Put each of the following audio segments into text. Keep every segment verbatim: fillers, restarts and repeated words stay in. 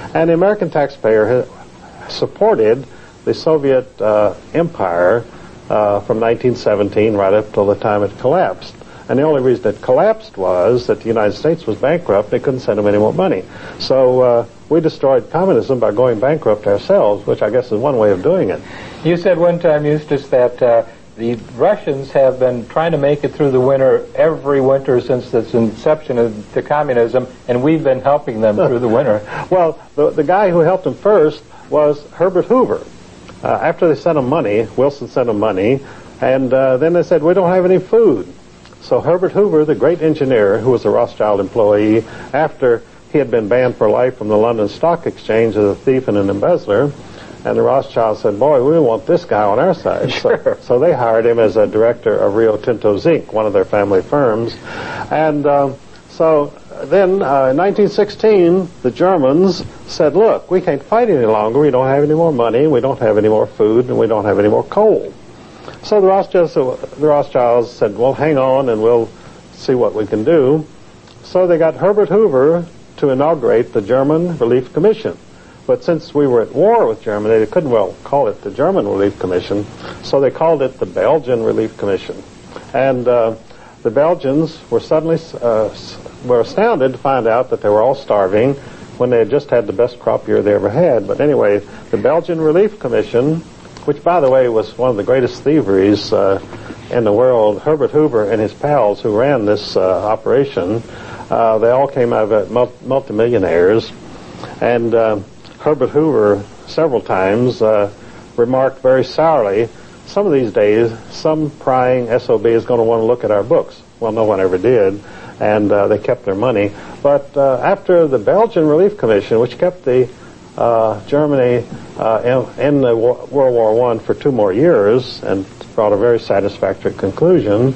And the American taxpayer supported the Soviet uh, empire uh, from nineteen seventeen right up till the time it collapsed. And the only reason it collapsed was that the United States was bankrupt. They couldn't send them any more money. So uh, we destroyed communism by going bankrupt ourselves, which I guess is one way of doing it. You said one time, Eustace, that uh, the Russians have been trying to make it through the winter every winter since the inception of the communism, and we've been helping them through the winter. Well, the, the guy who helped them first was Herbert Hoover. Uh, after they sent him money, Wilson sent him money, and uh, then they said, we don't have any food. So Herbert Hoover, the great engineer who was a Rothschild employee, after he had been banned for life from the London Stock Exchange as a thief and an embezzler, and the Rothschilds said, boy, we want this guy on our side. Sure. So, so they hired him as a director of Rio Tinto Zinc, one of their family firms. And uh, so then uh, in nineteen sixteen, the Germans said, look, we can't fight any longer. We don't have any more money, we don't have any more food, and we don't have any more coal. So the Rothschilds, the Rothschilds said, well, hang on, and we'll see what we can do. So they got Herbert Hoover to inaugurate the German Relief Commission. But since we were at war with Germany, they couldn't well call it the German Relief Commission, so they called it the Belgian Relief Commission. And uh, the Belgians were suddenly uh, were astounded to find out that they were all starving when they had just had the best crop year they ever had. But anyway, the Belgian Relief Commission, which, by the way, was one of the greatest thieveries uh, in the world, Herbert Hoover and his pals who ran this uh, operation, uh, they all came out of it mul- multimillionaires. And uh, Herbert Hoover, several times, uh, remarked very sourly, some of these days, some prying S O B is going to want to look at our books. Well, no one ever did, and uh, they kept their money. But uh, after the Belgian Relief Commission, which kept the uh, Germany uh, in, in the war, World War One for two more years and brought a very satisfactory conclusion,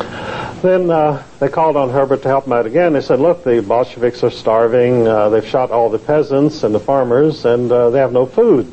then uh, they called on Herbert to help them out again. They said, look, the Bolsheviks are starving. Uh, they've shot all the peasants and the farmers, and uh, they have no food.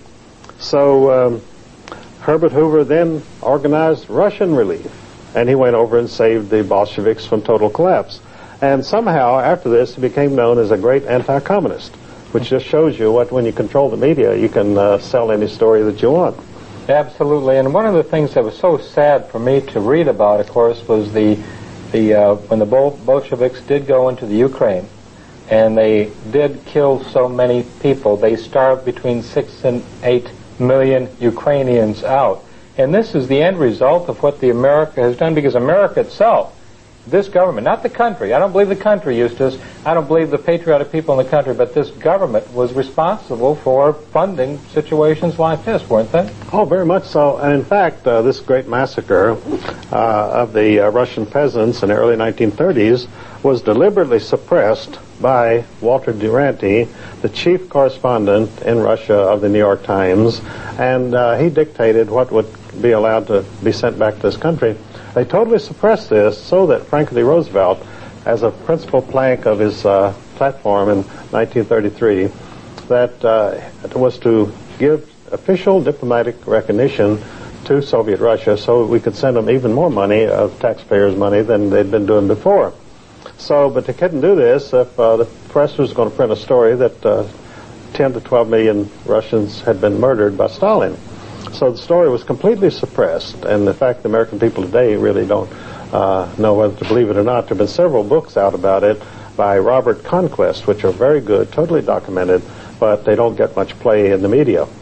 So um, Herbert Hoover then organized Russian relief, and he went over and saved the Bolsheviks from total collapse. And somehow, after this, he became known as a great anti-communist, which just shows you what, when you control the media, you can uh, sell any story that you want. Absolutely. And one of the things that was so sad for me to read about, of course, was the The, uh, when the Bol- Bolsheviks did go into the Ukraine, and they did kill so many people, they starved between six and eight million Ukrainians out. And this is the end result of what the America has done, because America itself, this government, not the country, I don't believe the country, Eustace, I don't believe the patriotic people in the country, but this government was responsible for funding situations like this, weren't they? Oh, very much so. And in fact, uh, this great massacre uh, of the uh, Russian peasants in the early nineteen thirties was deliberately suppressed by Walter Duranty, the chief correspondent in Russia of the New York Times, and uh, he dictated what would be allowed to be sent back to this country. They totally suppressed this so that Franklin D. Roosevelt, as a principal plank of his uh, platform in nineteen thirty-three, that uh, was to give official diplomatic recognition to Soviet Russia so we could send them even more money, of taxpayers' money, than they'd been doing before. So, but they couldn't do this if uh, the press was going to print a story that uh, ten to twelve million Russians had been murdered by Stalin. So the story was completely suppressed, and in fact the American people today really don't uh, know whether to believe it or not. There have been several books out about it by Robert Conquest, which are very good, totally documented, but they don't get much play in the media.